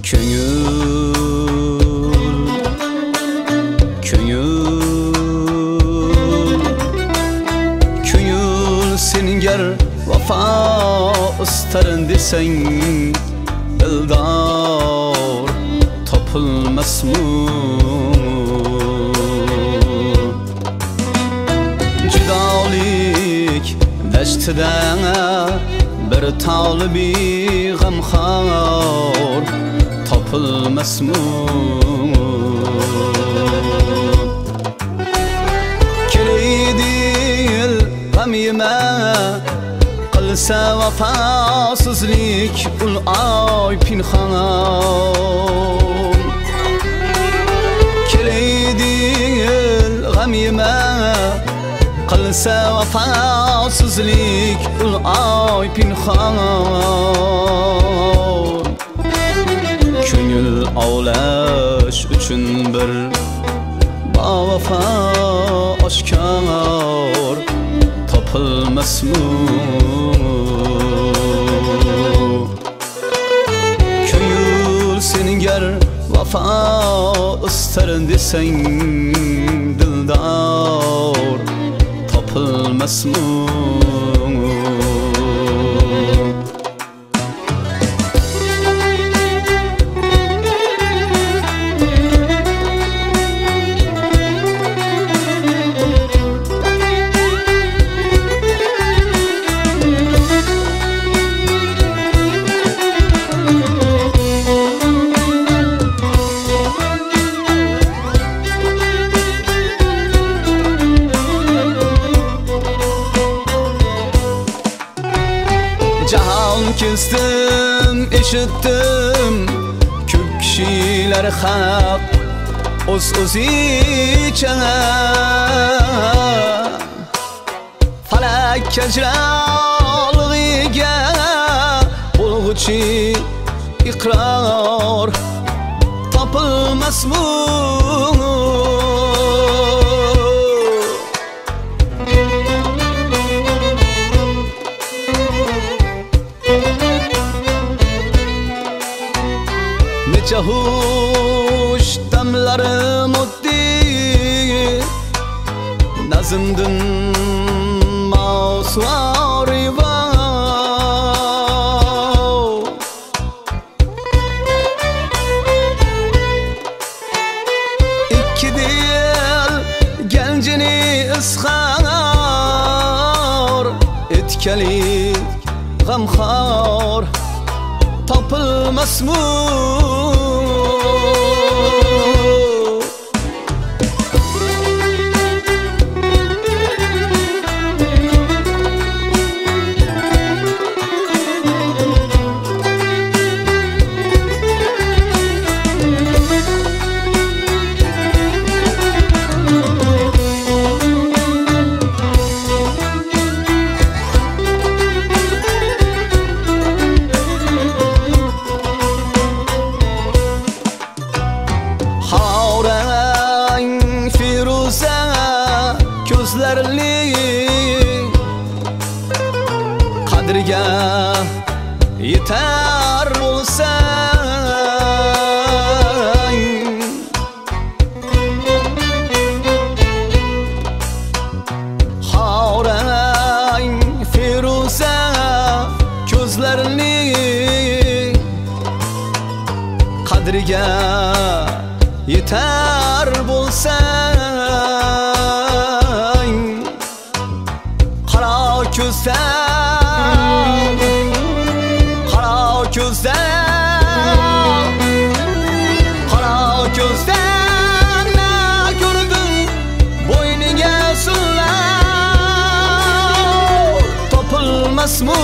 Köngül senin ger vafa isterin desen dildar topulmaz mı? Cüdalik deştiden bir talibi gamxar topulmaz mı? Keleydi gam yeme qilsa vafasızlik ul ay pinhan Keleydi gam yeme qilsa vafasızlik ul ay pinhan Köngül avlaş üçün bir bavafa aşkar topulmaz mı? Köngül senin ger vafa isterin desen dildar topulmaz mı? Cahan kestim, işittim Köp kişiler hak Öz içine Falak kecralığıge Bulguçi ikrar Tapılmaz mı? Nece hoş damlarım öttü Nazımdın masuarı var İki değil gencini ıskar Etkeli gamxar tapılmaz mı? Gözlerli kadriga yeter olsan Havrang Firuze gözlerli kadriga yeter olsan Kara gözden ne gördün boynuna sular tapılmaz mı?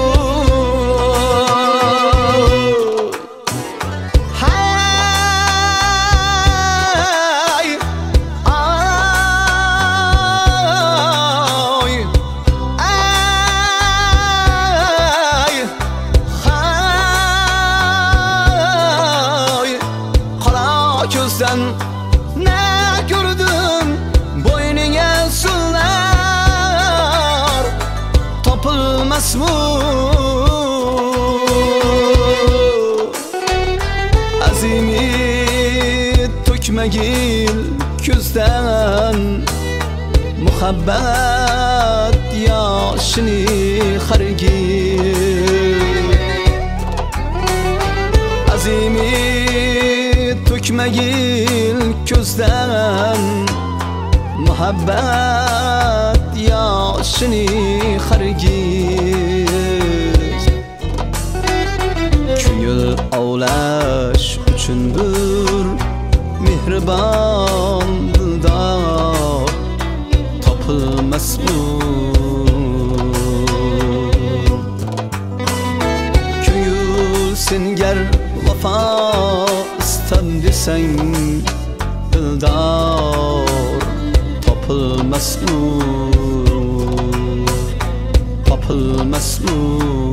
Gözden ne gördüm boynuna sular tapılmaz mı? muhabbat yoshini hargiz azimi to'kmagil ko'zdan muhabbat yoshini hargiz ko'ngil ovlash uchundir mehribon dildor topilmasmi ko'ngil sengar vafo istab desang dildor topilmasmi